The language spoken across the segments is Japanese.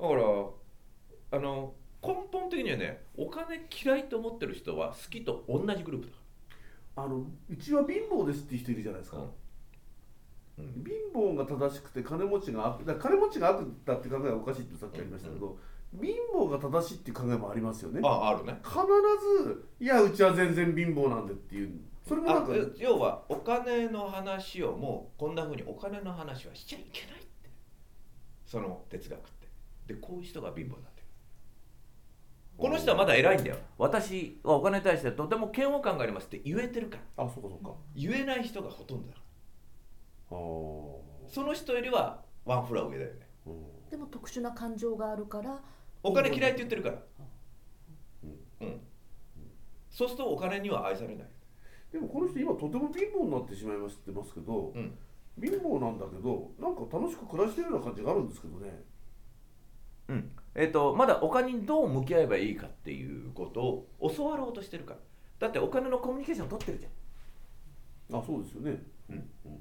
だから根本的にはね、お金嫌いと思ってる人は好きと同じグループだかうちは貧乏ですっていう人いるじゃないですか。 ら。うん。 貧乏が正しくて金持ちが悪だ、金持ちが悪だって考えはおかしいってさっきありましたけど、貧乏が正しいっていう考えもありますよね。 あるね。 必ずいやうちは全然貧乏なんでっていう、それもなんか、 要はお金の話をもうこんな風にお金の話はしちゃいけないって、その哲学って。でこういう人が貧乏になってる。この人はまだ偉いんだよ。私はお金に対してとても嫌悪感がありますって言えてるから。 あ、そうかそうか。 言えない人がほとんどだから。 あー、 その人よりはワンフラ上だよね。 うんでも特殊な感情があるからお金嫌いって言ってるから。 うん。 うん。そうするとお金には愛されない。 でもこの人今とても貧乏になってしまいましてますけど、 うん。 貧乏なんだけどなんか楽しく暮らしてるような感じがあるんですけどね。 うん。まだお金にどう向き合えばいいかっていうことを教わろうとしてるから。だってお金のコミュニケーション取ってるじゃん。 あ、そうですよね。 うん。 うん。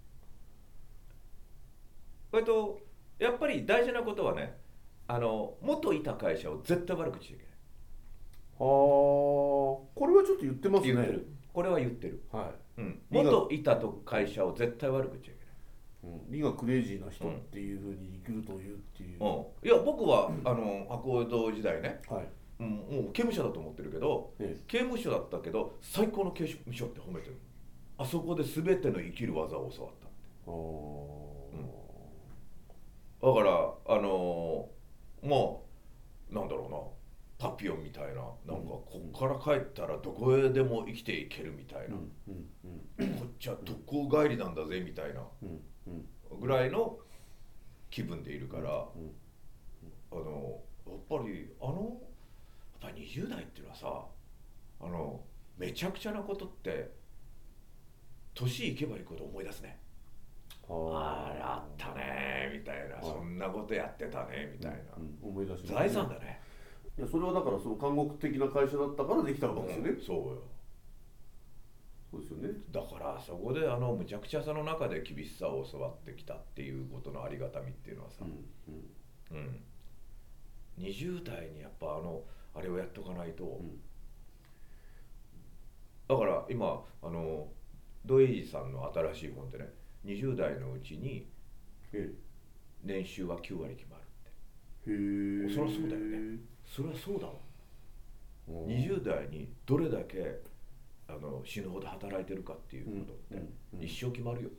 やっぱり大事なことはね、元いた会社を絶対悪くしちゃいけない。 ああ、これはちょっと言ってますね。 言ってる。これは言ってる。 はうん。 利が、 元いたと会社を絶対悪くしちゃいけない。 うん、利がクレイジーな人っていうふうに生きるというっていう。 うん。いや僕は博報時代ね、 はい。 うん、もう刑務所だと思ってるけど、 え刑務所だったけど最高の刑務所って褒めてる。あそこで全ての生きる技を教わったって。 あだからまあなんだろうな、パピオンみたいな、なんかこっから帰ったらどこへでも生きていけるみたいー、うな、 んうんこっちは特攻帰りなんだぜみたいなうんうんぐらいの気分でいるから、 うんやっぱりやっぱり20代っていうのはさ、めちゃくちゃなことって年いけばいくほど思い出すね。あれあったねみたいな、 はいそんなことやってたねみたいな、 思い出しますね。 財産だね。 いや、それはだからその監獄的な会社だったからできたわけですよね。 そうよ。 そうですよね。 だからそこでむちゃくちゃさの中で厳しさを教わってきたっていうことのありがたみっていうのはさ、 うんうん20代にやっぱあれをやっとかないと、 んだから今土井さんの新しい本でね、20代のうちにえ年収は9割決まるえ、へえ。 そりゃそうだよね。それはそうだわ。20代にどれだけ死ぬほど働いてるかっていうことって一生決まるよ。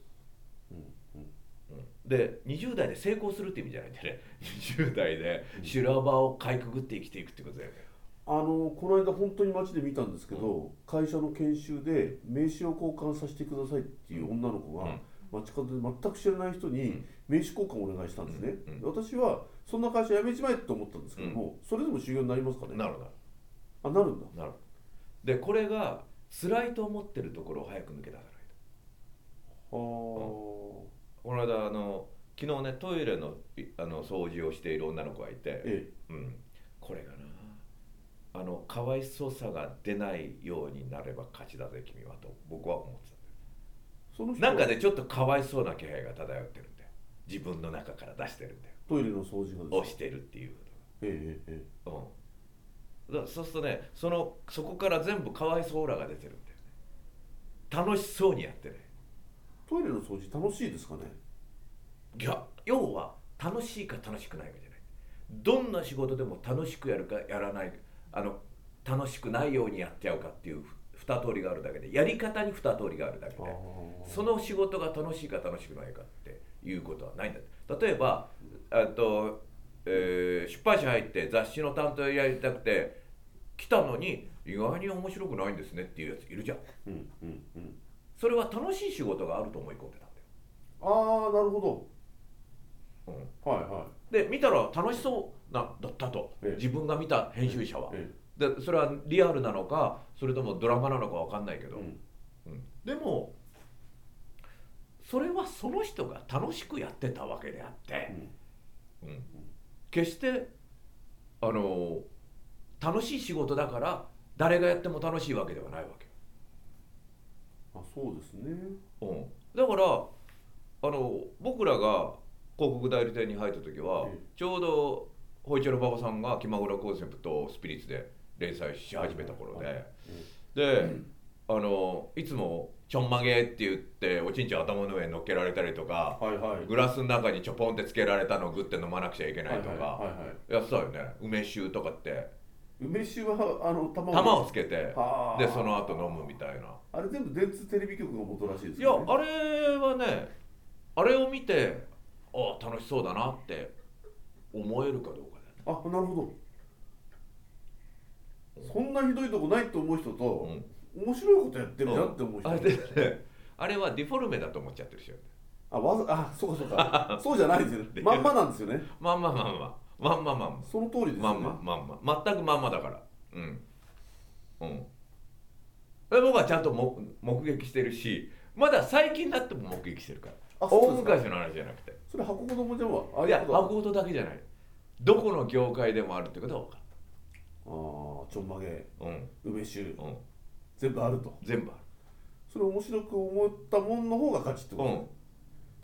で20代で成功するって意味じゃないんでね、20代で修羅場をかいくぐって生きていくってことだよね。 この間本当に街で見たんですけど、会社の研修で名刺を交換させてくださいっていう女の子が、街角で全く知らない人に名刺交換をお願いしたんですね。私はそんな会社辞めちまえって思ったんですけども、それでも修行になりますかね。 なるなるあ、なるんだ。 なる。でこれが辛いと思ってるところを早く抜け出さないと。この間昨日ねトイレの掃除をしている女の子がいて、これがなかわいそうさが出ないようになれば勝ちだぜ君はと僕は思ってたんだよ。 その人なんかねちょっとかわいそうな気配が漂ってるんだよ。自分の中から出してるんだよ。 トイレの掃除がですか。 をしてるっていうことが。そうするとねそこから全部かわいそうオーラが出てるんだよね。楽しそうにやってね。 トイレの掃除楽しいですかね。 いや要は楽しいか楽しくないかじゃない。どんな仕事でも楽しくやるかやらない楽しくないようにやっちゃうかっていう2通りがあるだけで、やり方に2通りがあるだけで、その仕事が楽しいか楽しくないかっていうことはないんだ。例えば出版社入って雑誌の担当やりたくて来たのに意外に面白くないんですねっていうやついるじゃん。それは楽しい仕事があると思い込んでたんだよ。 ああ、なるほど。はいはで見たら楽しそうだったと、自分が見た編集者は、でそれはリアルなのかそれともドラマなのか分かんないけど、でもそれはその人が楽しくやってたわけであって、決して楽しい仕事だから誰がやっても楽しいわけではないわけ。 そうですね。 だから僕らが広告代理店に入った時は、ちょうどホイチョロ馬場さんが気まぐらコンセプトをスピリッツで連載し始めた頃で、で、いつもちょんまげって言っておちんちん頭の上に乗っけられたりとか、 はいはい、 グラスの中にちょぽんってつけられたのをグッて飲まなくちゃいけないとかやってたよね。梅酒とかって梅酒は玉をつけてでその後飲むみたいな。 あれ全部電通テレビ局が元らしいですいやよね。 あれはね、あれを見て楽しそうだなって思えるかどうかだよね。 あ、なるほど。そんなひどいとこないと思う人と、面白いことやってるじゃんって思う人、 あれはディフォルメだと思っちゃってる人。 そうかそうかそうじゃないですよね。まんまなんですよね。 まんまその通りですよね。 全くまんまだから。僕はちゃんと目撃してるし、まだ最近になっても目撃してるから。大昔の話じゃなくて。 それ箱子供じゃんわ。 いや箱ごとだけじゃない。どこの業界でもあるってことは分かる。 ちょんまげ、梅酒、全部あると。 全部ある。 それ面白く思ったもんの方が勝ちってこと。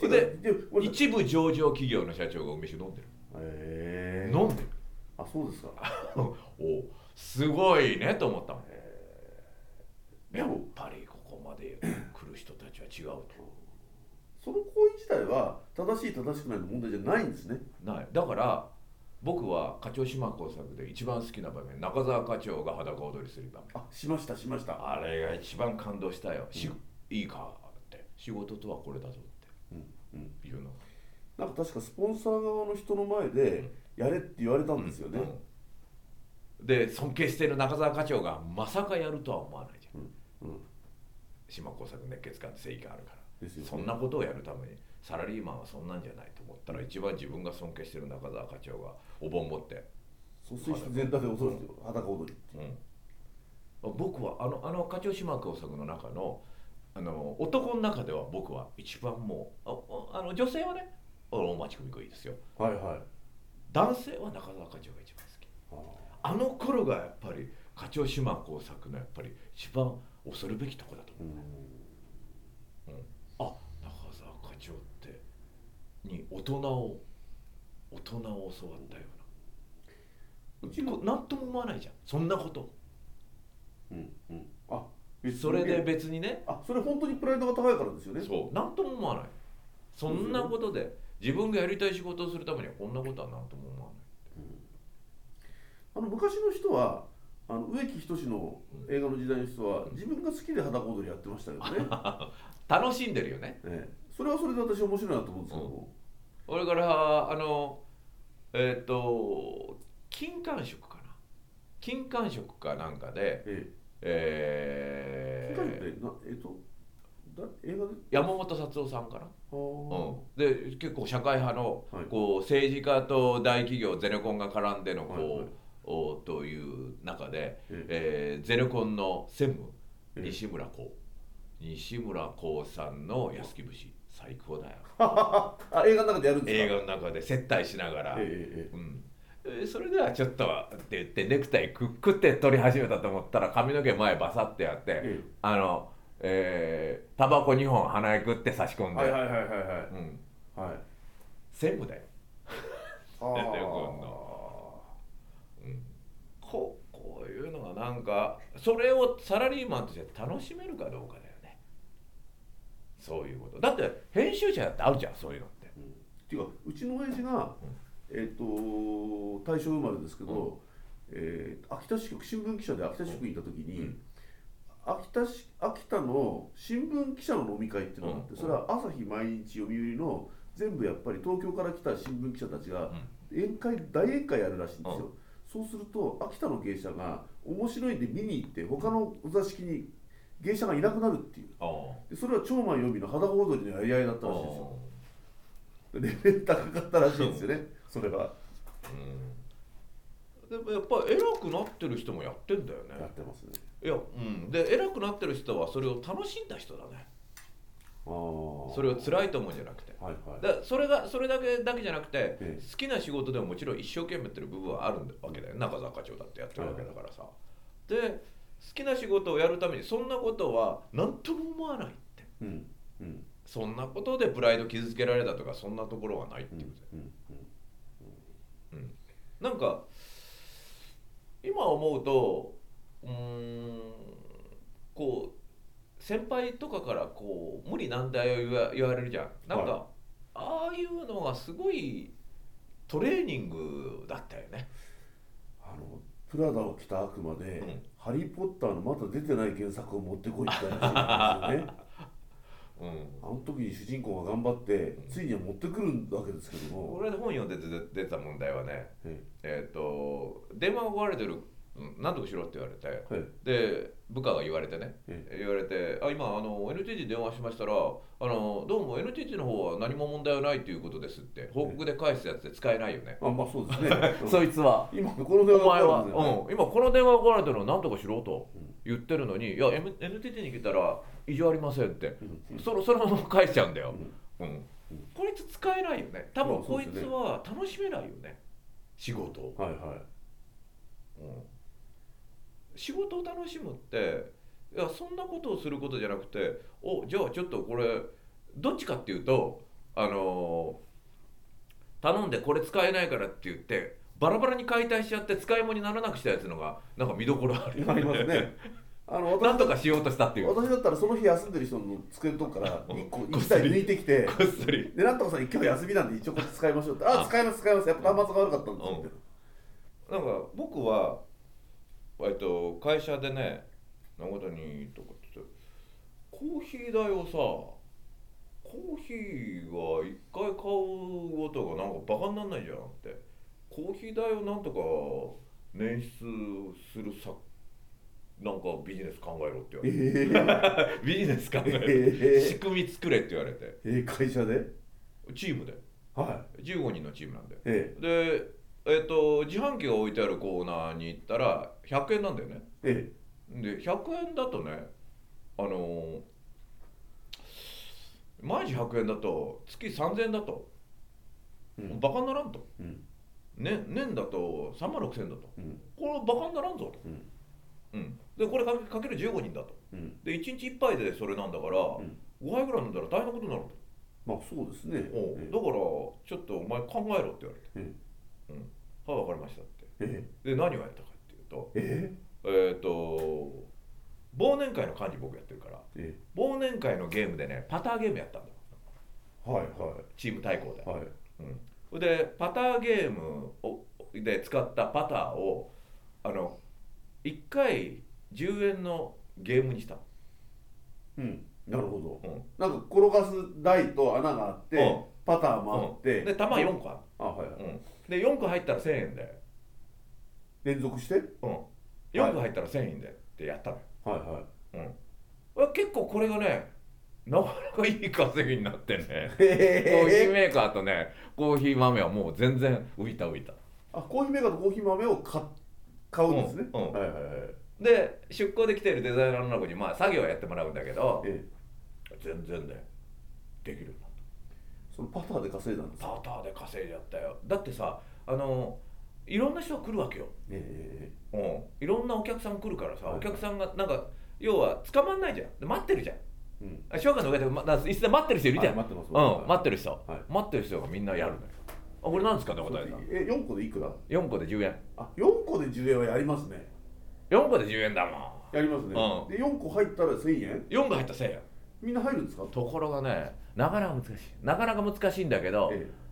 で一部上場企業の社長が梅酒飲んでる。飲んでる。 あ、そうですか。 すごいねと思ったもん。やっぱりここまで来る人たちは違うと。 その行為自体は正しい正しくないの問題じゃないんですね。 ない。だから僕は課長島耕作で一番好きな場面、中澤課長が裸踊りする場面。 しました。 あれが一番感動したよ。いいかって仕事とはこれだぞっていうの。 なんか確かスポンサー側の人の前でやれって言われたんですよね。 で尊敬している中澤課長がまさかやるとは思わないじゃん。島耕作熱血感って正義があるから、そんなことをやるためにサラリーマンはそんなんじゃないと思ったら、一番自分が尊敬している中澤課長がお盆持って率先して全裸で踊る、裸踊りっていう。 僕はあの課長島耕作の中の男の中では僕は一番もう女性はね大町久美子いいですよ。男性は中澤課長が一番好き。あの頃がやっぱり課長島耕作のやっぱり一番恐るべきとこだと思う。中澤課長ってに大人を教わったような。なんとも思わないじゃんそんなこと。それで別にね。 それ本当にプライドが高いからですよね。 そう、なんとも思わない。そんなことで自分がやりたい仕事をするためにはこんなことはなんとも思わない。 昔の人は植木等の映画の時代の人は自分が好きで裸踊りやってましたよね。 楽しんでるよね。 それはそれで私面白いなと思うんですけども、 それから金環食かな、金環食かなんかで、 金環食って映画で山本達夫さんかな。で結構社会派のこう政治家と大企業ゼネコンが絡んでのという中で、ゼネコンの専務西村光さんの安来節最高だよ。 映画の中でやるんですか。 映画の中で接待しながら、それではちょっとって言ってネクタイくくって取り始めたと思ったら髪の毛前バサってやって、タバコ2本鼻へくって差し込んで、専務だよ。こういうのがなんかそれをサラリーマンとして楽しめるかどうかだよね。そういうことだって編集者だってあるじゃんそういうのって。 っていうかうちの親父が、大正生まれですけど、秋田支局新聞記者で秋田支局にいた時に、秋田の新聞記者の飲み会っていうのがあって、それは朝日毎日読売の全部やっぱり東京から来た新聞記者たちが大宴会やるらしいんですよ。そうすると秋田の芸者が面白いんで見に行って他のお座敷に芸者がいなくなるっていう。でそれは長満予備の裸踊りのやり合いだったらしいですよ。レベル高かったらしいんですよねそれは。 でもやっぱり偉くなってる人もやってんだよね。 やってますね。 いや、で偉くなってる人はそれを楽しんだ人だね。それを辛いと思うんじゃなくて、それだけじゃなくて、好きな仕事でももちろん一生懸命やってる部分はあるわけだよ。中澤課長だってやってるわけだからさ。で好きな仕事をやるためにそんなことは何とも思わないって、そんなことでプライド傷つけられたとかそんなところはないっていうことだよ。 なんか今思うとこう先輩とかからこう無理難題を言われるじゃん。なんか、はい、ああいうのがすごいトレーニングだったよね。 プラダを着た悪魔で、ハリー・ポッターのまだ出てない原作を持ってこいって話なんですよね。あの時に主人公が頑張ってついには持ってくるわけですけども、 これで本読んで出た問題はね、電話が壊れてる、何とかしろって言われて、で部下が言われてね、言われて、今NTT に電話しましたらどうも NTT の方は何も問題はないということですって報告で返すやつで使えないよね。 まあそうですね。 そいつは今この電話が壊れてる、 ね、今この電話が壊れてるの何とかしろと言ってるのに、いや NTT に来たら異常ありませんって、そのまま返しちゃうんだよ。こいつ使えないよね。多分こいつは楽しめないよね、仕事を。仕事を楽しむっていやそんなことをすることじゃなくて、じゃあちょっとこれどっちかっていうと頼んでこれ使えないからって言ってバラバラに解体しちゃって使い物にならなくしたやつのがなんか見どころあるよね。 ありますね。 なんとかしようとしたっていう。 私だったらその日休んでる人の机のとこから1台抜いてきて、 こっそりでなんとかさん今日休みなんで一応これ使いましょうって、使いますやっぱ端末が悪かったんですって。 なんか僕は会社でね、中谷とかってコーヒー代をさ、コーヒーが1回買うごとがなんかバカになんないじゃんって、コーヒー代をなんとか捻出するなんかビジネス考えろって言われて、ビジネス考えろ、仕組み作れって言われて、 会社でチームで、15人のチームなんで、で自販機が置いてあるコーナーに行ったら100円なんだよね。で100円だとね、毎日100円だと月3000円だと、バカにならんと、年だと3万6000円だと、これバカにならんぞと、でこれかける15人だと、で1日1杯でそれなんだから、5杯ぐらい飲んだら大変なことになると。 まあそうですね。 だからちょっとお前考えろって言われて、はい分かりましたって。で何をやったかっていうと、忘年会の幹事僕やってるから、忘年会のゲームでねパターゲームやったんだ。チーム対抗で。でパターゲームで使ったパターを1回10円のゲームにした。 なるほど。なんか転がす台と穴があって、パターもあって、 で弾4個ある。で4個入ったら1000円で連続して、 4個入ったら1000円でってやったのよ。結構これがねなかなかいい稼ぎになってね、コーヒーメーカーとねコーヒー豆はもう全然浮いた。 コーヒーメーカーとコーヒー豆を買うんですね。 で出向で来ているデザイナーの子に作業はやってもらうんだけど、全然ねできるようになった。 そのパターで稼いだんですか？ パターで稼いじゃったよ。だってさいろんな人が来るわけよ。いろんなお客さん来るからさ、お客さんがなんか要は捕まんないじゃん。で待ってるじゃん。商家の上で椅子で待ってる人いるじゃん。待ってる人がみんなやるのよ。これなんですかね、答えた。 4個でいくら ？4個で10円。 4個で10円はやりますね。 4個で10円だもん。 やりますね。で4個入ったら1000円 ？4個入ったら1000円。みんな入るんですか？ ところがね、なかなか難しい。なかなか難しいんだけど、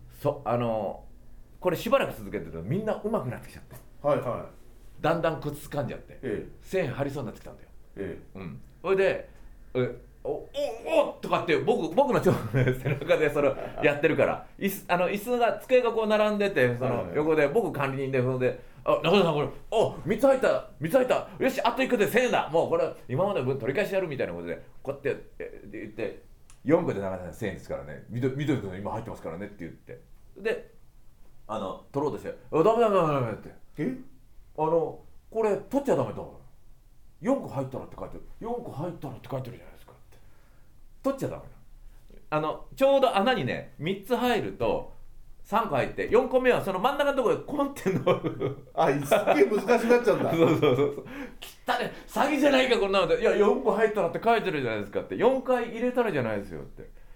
これしばらく続けてるとみんな上手くなってきちゃって。だんだんコツ掴んじゃって、1000円張りそうになってきたんだよ。それで、おとかって僕の背中でそれやってるから椅子が机がこう並んでて、その横で僕管理人で、それで中田さんこれ3つ入ったよしあと1個で1000円だ、もうこれ今までの分取り返しやるみたいなことでこうやって言って4個で中田さん1000円ですからね、緑君今入ってますからねって言って、で取ろうとしてダメってこれ取っちゃダメだ、4個入ったらって書いてる、4個入ったらって書いてるじゃないですかって、取っちゃダメだ。ちょうど穴にね3つ入ると3個入って、4個目はその真ん中のところでコンってのすっげえ難しくなっちゃうんだ。 そうきったね、詐欺じゃないかこんなので、いや4個入ったらって書いてるじゃないですかって、4回入れたらじゃないですよって、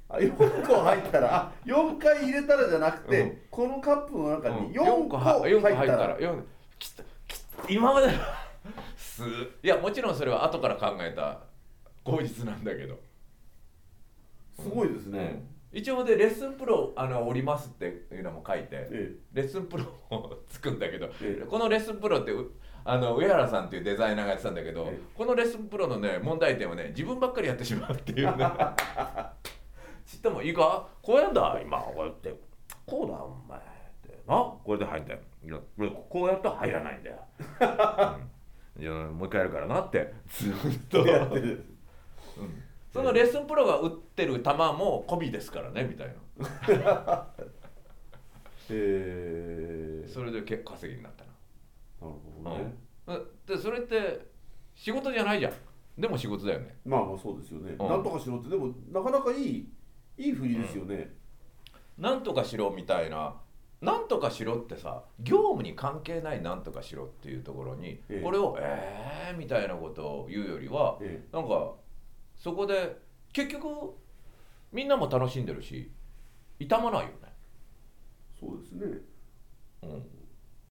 4個入ったら4回入れたらじゃなくて、このカップの中に4個入ったら、 今までいやもちろんそれは後から考えた口実なんだけど、 すごいですね。 一応でレッスンプロおりますっていうのも書いて、レッスンプロもつくんだけど、このレッスンプロって上原さんっていうデザイナーがやってたんだけど、このレッスンプロのね問題点はね、自分ばっかりやってしまうっていうね知ってもいいか、こうやんだ今、こうやってこうだお前ってな、これで入んだよ、いやこうやったら入らないんだよ、じゃあもう一回やるからなってずっとやってる、そのレッスンプロが打ってる球も込みですからねみたいなそれで結構稼ぎになったな。 なるほどね。 でそれって仕事じゃないじゃん。でも仕事だよね。 まあそうですよね。なんとかしろってでもなかなかいい振りですよね。 なんとかしろみたいな、なんとかしろってさ、業務に関係ないなんとかしろっていうところに、これをみたいなことを言うよりは、なんかそこで結局みんなも楽しんでるし、痛まないよね。 そうですね。